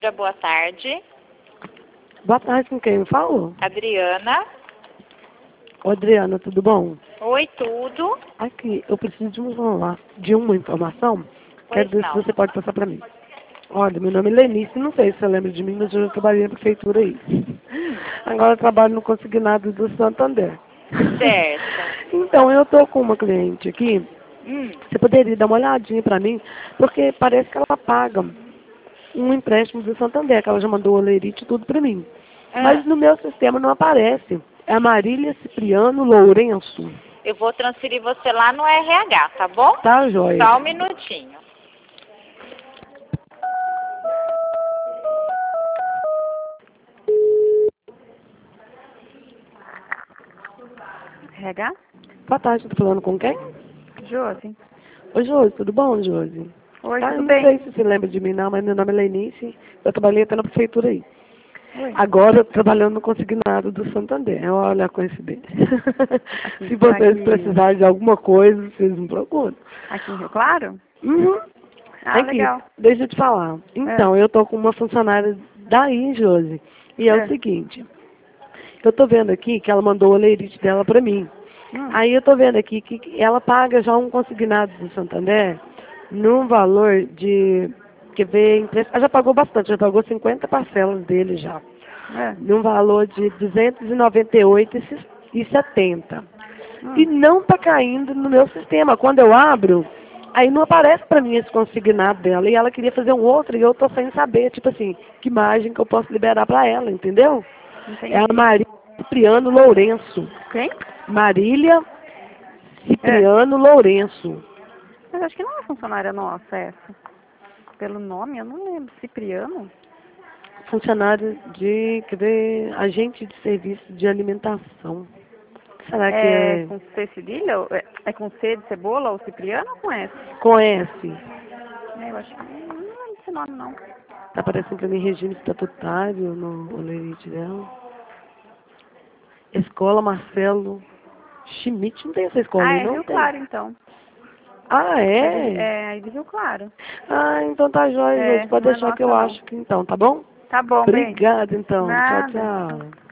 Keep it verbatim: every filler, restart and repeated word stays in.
Boa tarde. Boa tarde, com quem eu falo? Adriana. Ô, Adriana, tudo bom? Oi, tudo. Aqui, eu preciso de uma, de uma informação. Pois Quero ver se não. você pode passar para mim. Olha, meu nome é Lenice, não sei se você lembra de mim, mas eu já trabalhei na prefeitura aí. Agora eu trabalho no Consignado do Santander. Certo. Então, eu tô com uma cliente aqui. Hum. Você poderia dar uma olhadinha para mim? Porque parece que ela paga um empréstimo do Santander, que ela já mandou o lerite e tudo para mim. Mas Ah, no meu sistema não aparece. É a Marília Cipriano Lourenço. eu vou transferir você lá no R H, tá bom? Tá, joia? Só um minutinho. R H? Boa tarde, tô falando com quem? Josi. Oi, Josi, tudo bom, Josi? Oi, Tá, eu tudo não bem? sei se você lembra de mim não, mas meu nome é Lenice. Eu trabalhei até na prefeitura aí. Oi. Agora eu tô trabalhando no Consignado do Santander. Olha a coincidência. Aqui, Se vocês aqui, precisarem de alguma coisa, vocês me procuram. aqui em Rio Claro? Uhum. Ah, Aqui, legal. deixa eu te falar. Então, eu tô com uma funcionária daí, Josi. E é o É. seguinte, eu tô vendo aqui que ela mandou o lerite dela pra mim. Hum. Aí eu tô vendo aqui que ela paga já um consignado do Santander num valor de, que vem, ela já pagou bastante, já pagou cinquenta parcelas dele já. É. Num valor de duzentos e noventa e oito reais e setenta centavos. Hum. E não tá caindo no meu sistema. Quando eu abro, aí não aparece pra mim esse consignado dela. E ela queria fazer um outro e eu tô sem saber, tipo assim, que margem que eu posso liberar pra ela, entendeu? É a Entendi. Marília Cipriano Lourenço. Quem? Marília É. Cipriano Lourenço. Mas acho que não é funcionária nossa essa. Pelo nome, eu não lembro. Cipriano? Funcionário de, quer ver, agente de serviço de alimentação. Será que É é com C cedilha? ou- É, é com C de cebola ou Cipriano ou com S? com S? É, eu acho que não, não lembro desse nome, não. Tá aparecendo pra mim regime estatutário no, no lerite dela. Escola Marcelo Schmidt. Não tem essa escola Ah, aí, é não Rio tem? Claro, então. Ah, É, de, é? é aí de Rio Claro. Ah, então tá jóia, É, gente. Pode não é deixar que eu nossa, não. acho que então, tá bom? Tá bom, bem. Obrigada, então. Tchau, Nada. tchau.